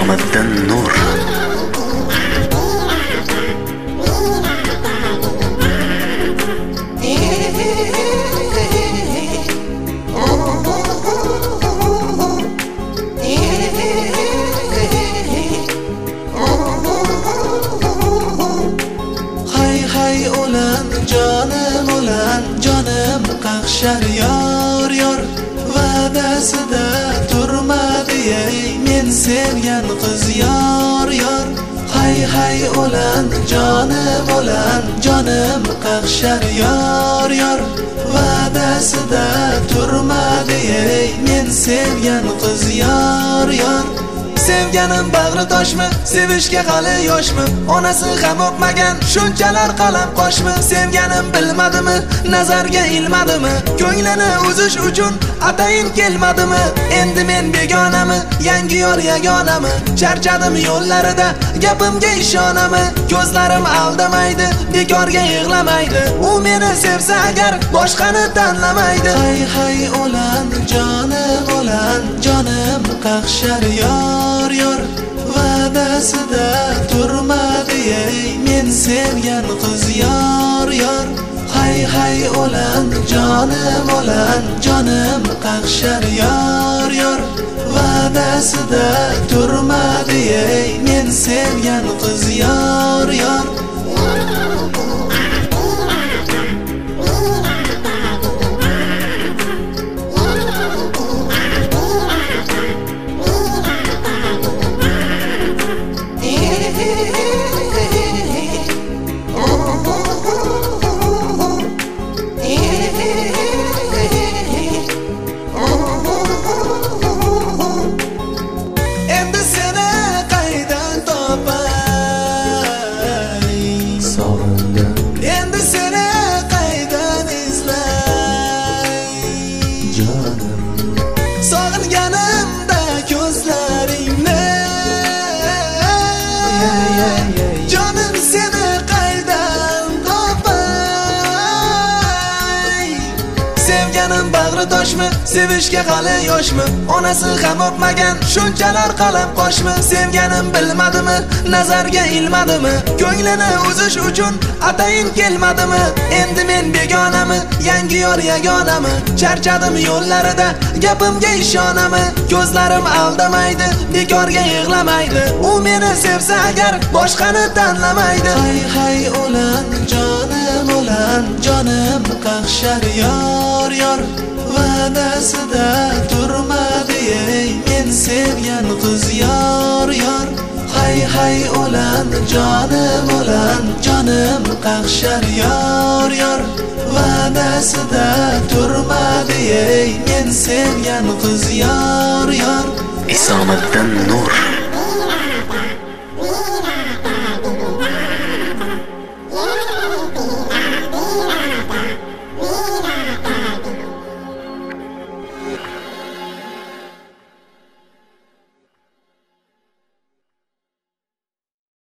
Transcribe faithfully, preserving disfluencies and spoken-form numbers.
Isomiddin Nur. Canım olan canım qaqshar yor yor va'dasida turmadi ey men sevgan qiz yor yor hay hay olan canım olan canım qaqshar yor yor va'dasida turmadi ey men sevgan qiz yor yor Sevganim bag'ri toshmi, sevishga hali yoshmi? Onasi ham o'qmagan, shunchalar qalam qoshmi? Sevganim bilmadimi, nazarga ilmadimi? Ko'nglini uzish uchun atayin kelmadimi? Endi men begonami, yangi yor yagonami? Charchadim yo'llarida, gapimga ishonami? Ko'zlarim aldamaydi, bekorga yig'lamaydi. U meni sevsa agar boshqani tanlamaydi. Hay hay olan jonim olan jonim qaqshar yor yor va'dasida turmadi ey men sevgan qiz yor yor hay hay olan jonim olan jonim qaqshar yor yor va'dasida turmadi ey men sevgan qiz yor yor Endi seni qaydan izlay jonim sog'inganimda ko'zlaringni jonim seni qaydan topay Sevganim bag'ri toshmi, sevishga hali yoshmi? Onasi ham o'qmagan, shunchalar qalam qoshmi? Sevganim bilmadimi, nazarga ilmadimi? Ko'nglini uzish uchun atayin kelmadimi? Endi men begonami, yangi yor yagonami? Charchadim yo'llarida, gapimga ishonami? Ko'zlarim aldamaydi, bekorga yig'lamaydi. U meni sevsa agar boshqani tanlamaydi. Hay hay olan jonim olan jonim qaqshar yor yor va'dasida turmadi ey men sevgan qiz yor yor hay hay olan jonim olan jonim qaqshar yor yor va'dasida turmadi ey men sevgan qiz yor yor Isomiddin Nur.